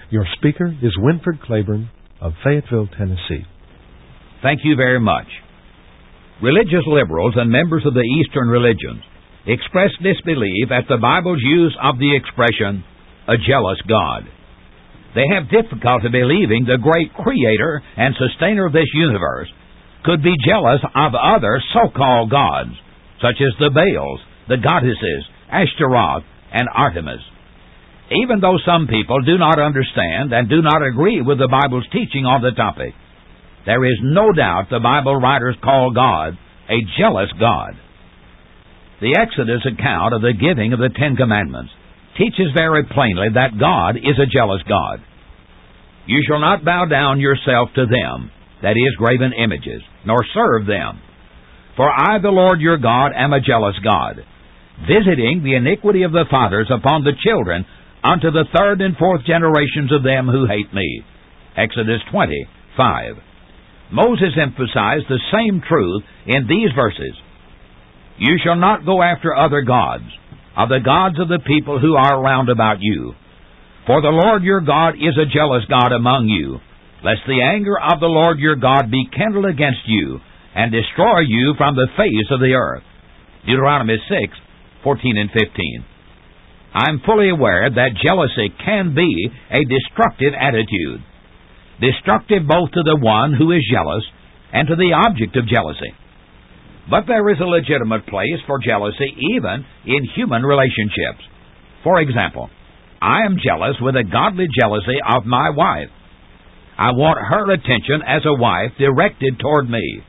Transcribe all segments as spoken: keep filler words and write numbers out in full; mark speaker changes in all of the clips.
Speaker 1: Your speaker is Winford Claiborne of Fayetteville, Tennessee.
Speaker 2: Thank you very much. Religious liberals and members of the Eastern religions express disbelief at the Bible's use of the expression, a jealous God. They have difficulty believing the great creator and sustainer of this universe could be jealous of other so-called gods, such as the Baals, the goddesses, Ashtaroth, and Artemis. Even though some people do not understand and do not agree with the Bible's teaching on the topic, there is no doubt the Bible writers call God a jealous God. The Exodus account of the giving of the Ten Commandments teaches very plainly that God is a jealous God. You shall not bow down yourself to them, that is, graven images, nor serve them. For I, the Lord your God, am a jealous God, visiting the iniquity of the fathers upon the children unto the third and fourth generations of them who hate me. Exodus twenty, five. Moses emphasized the same truth in these verses. You shall not go after other gods, of the gods of the people who are round about you. For the Lord your God is a jealous God among you, lest the anger of the Lord your God be kindled against you, and destroy you from the face of the earth. Deuteronomy six, fourteen and fifteen. I am fully aware that jealousy can be a destructive attitude, destructive both to the one who is jealous and to the object of jealousy. But there is a legitimate place for jealousy even in human relationships. For example, I am jealous with a godly jealousy of my wife. I want her attention as a wife directed toward me.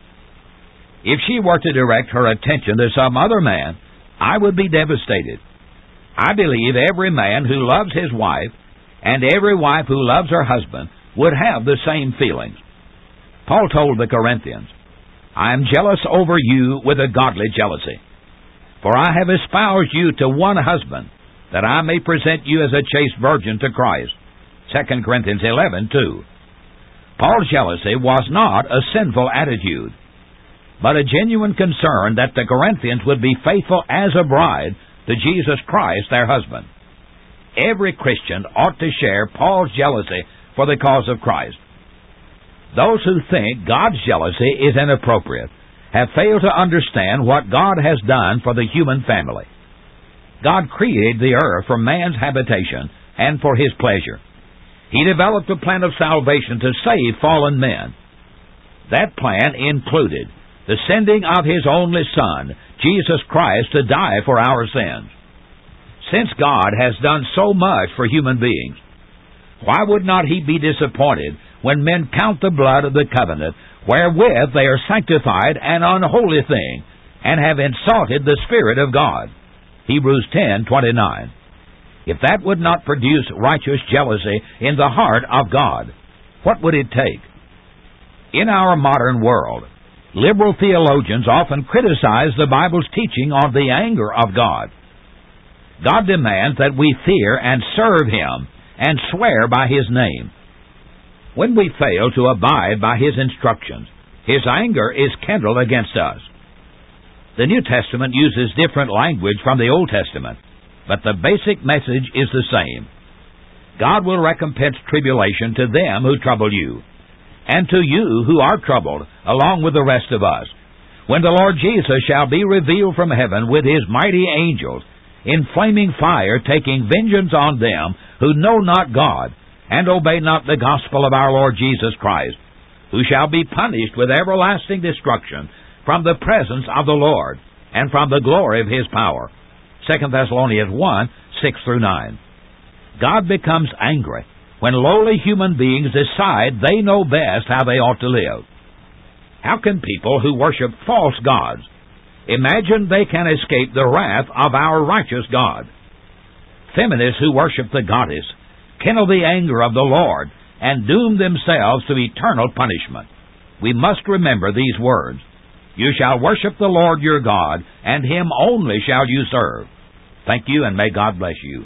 Speaker 2: If she were to direct her attention to some other man, I would be devastated. I believe every man who loves his wife and every wife who loves her husband would have the same feelings. Paul told the Corinthians, I am jealous over you with a godly jealousy. For I have espoused you to one husband, that I may present you as a chaste virgin to Christ. Second Corinthians eleven, two. Paul's jealousy was not a sinful attitude, but a genuine concern that the Corinthians would be faithful as a bride to Jesus Christ, their husband. Every Christian ought to share Paul's jealousy for the cause of Christ. Those who think God's jealousy is inappropriate have failed to understand what God has done for the human family. God created the earth for man's habitation and for His pleasure. He developed a plan of salvation to save fallen men. That plan included the sending of His only Son, Jesus Christ, to die for our sins. Since God has done so much for human beings, why would not He be disappointed when men count the blood of the covenant wherewith they are sanctified an unholy thing, and have insulted the Spirit of God? Hebrews ten, twenty-nine. If that would not produce righteous jealousy in the heart of God, what would it take? In our modern world, liberal theologians often criticize the Bible's teaching on the anger of God. God demands that we fear and serve Him and swear by His name. When we fail to abide by His instructions, His anger is kindled against us. The New Testament uses different language from the Old Testament, but the basic message is the same. God will recompense tribulation to them who trouble you, and to you who are troubled, along with the rest of us, when the Lord Jesus shall be revealed from heaven with His mighty angels, in flaming fire, taking vengeance on them who know not God, and obey not the gospel of our Lord Jesus Christ, who shall be punished with everlasting destruction from the presence of the Lord, and from the glory of His power. Second Thessalonians one, six through nine. God becomes angry when lowly human beings decide they know best how they ought to live. How can people who worship false gods imagine they can escape the wrath of our righteous God? Feminists who worship the goddess kindle the anger of the Lord and doom themselves to eternal punishment. We must remember these words. You shall worship the Lord your God, and Him only shall you serve. Thank you, and may God bless you.